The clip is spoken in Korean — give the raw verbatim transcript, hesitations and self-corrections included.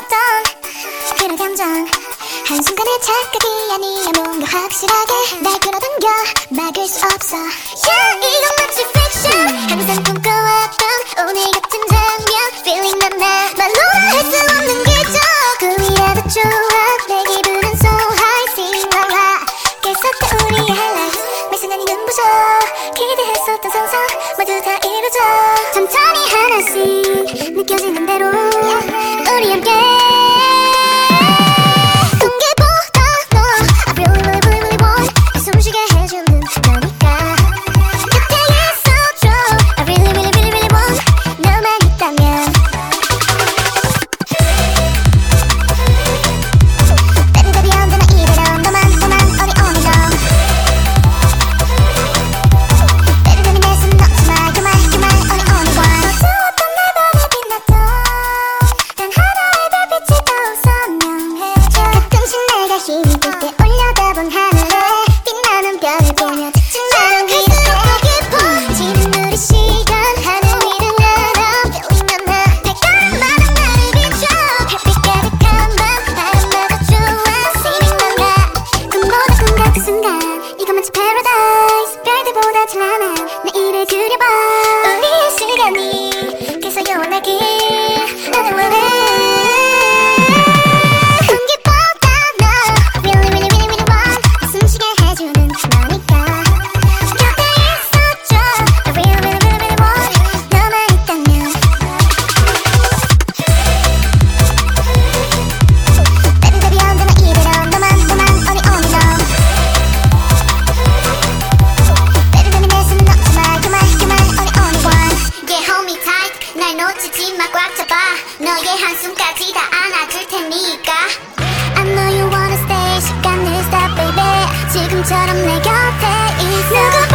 있었던 그런 감정 한순간의 착각이 아니야 뭔가 확실하게 날 끌어당겨 막을 수 없어 yeah, 이건 마치 fiction 항상 꿈꿔왔던 오늘 같은 장면 Feeling 난 나 말로는 할 수 없는 기적 꿈이라도 좋아 내 기분은 so high Sing la la 깨었던 우리의 highlights 매 순간이 눈부셔 기대했었던 상상 모두 다 이루어져 천천히 하나씩 느껴지는 대로 우리 함께 내일을 그려봐 우리의 시간이 계속 영원하길 나는 원해 공기보다 너 Really really really really want 숨쉬게 해주는 너니까 곁에 있어줘 I really really really really want 너만 있다면 Baby baby 언제나 이대로 너만 너만 only only no 날 놓치지 마 꽉 잡아 너의 한숨까지 다 안아줄 테니까 I know you wanna stay 시간을 stop baby 지금처럼 내 곁에 있어